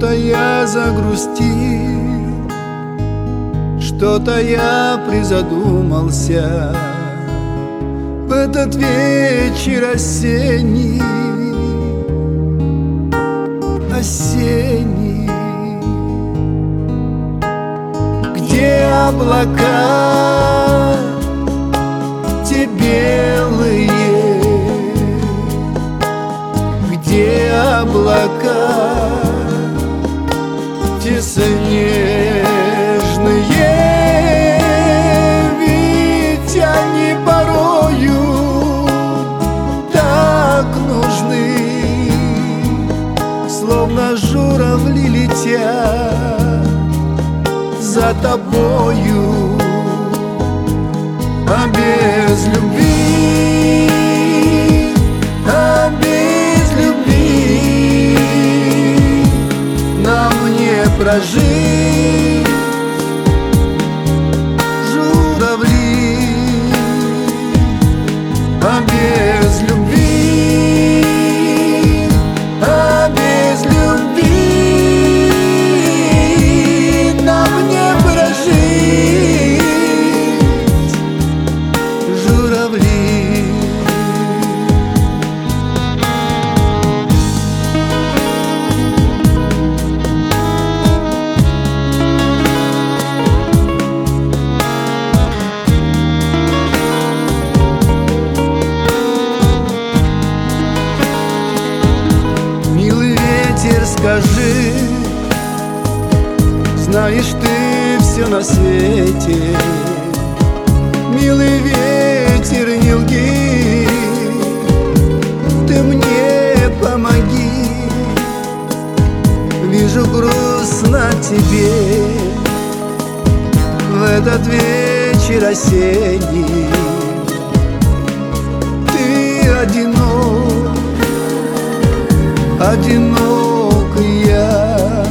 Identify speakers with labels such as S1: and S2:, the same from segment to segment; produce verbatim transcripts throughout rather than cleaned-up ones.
S1: Что-то я загрустил, что-то я призадумался в этот вечер осенний, осенний, где облака те белые, где облака те снежные, ведь они порою так нужны, словно журавли летят за тобою, а без любви, а без любви нам не прожить. Журавли, а без любви, а без любви нам не прожить. Журавли. Скажи, знаешь ты все на свете, милый ветер, не лги, ты мне помоги. Вижу грустно тебе в этот вечер осенний. Ты одинок, одинок я,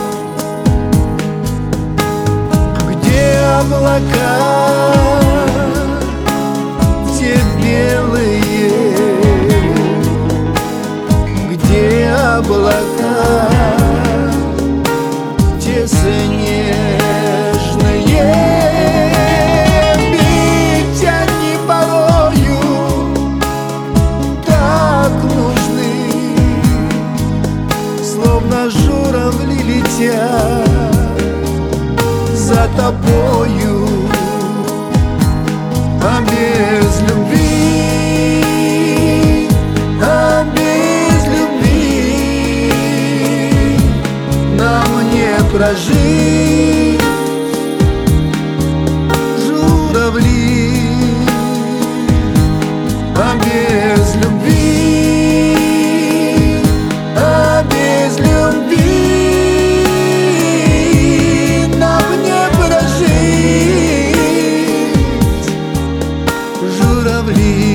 S1: где облака те белые, где облака те снежные, ведь они порою так нужны, словно журавли летят за тобою, а без любви, а без любви нам не прожить. Журавли, а без любви, а без любви нам не прожить. Журавли.